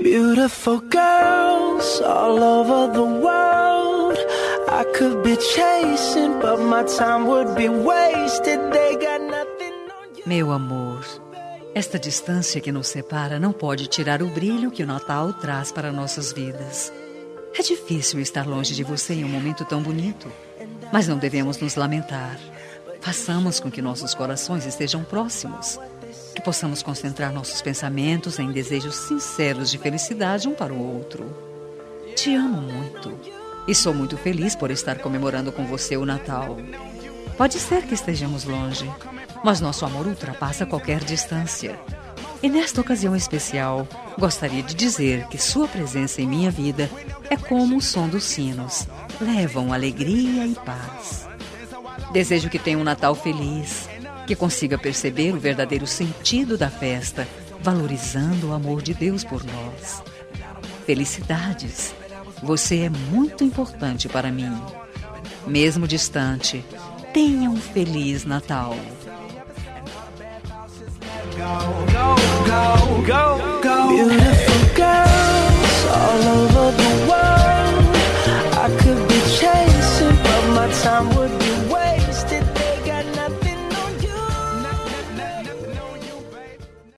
Beautiful girls all over the world. I could be chasing, but my time would be wasted. They got nothing on you. Meu amor, esta distância que nos separa não pode tirar o brilho que o Natal traz para nossas vidas. É difícil estar longe de você em um momento tão bonito, mas não devemos nos lamentar. Façamos com que nossos corações estejam próximos, que possamos concentrar nossos pensamentos em desejos sinceros de felicidade um para o outro. Te amo muito e sou muito feliz por estar comemorando com você o Natal. Pode ser que estejamos longe, mas nosso amor ultrapassa qualquer distância. E nesta ocasião especial, gostaria de dizer que sua presença em minha vida é como o som dos sinos. Levam alegria e paz. Desejo que tenha um Natal feliz, que consiga perceber o verdadeiro sentido da festa, valorizando o amor de Deus por nós. Felicidades! Você é muito importante para mim. Mesmo distante, tenha um Feliz Natal. Go, go.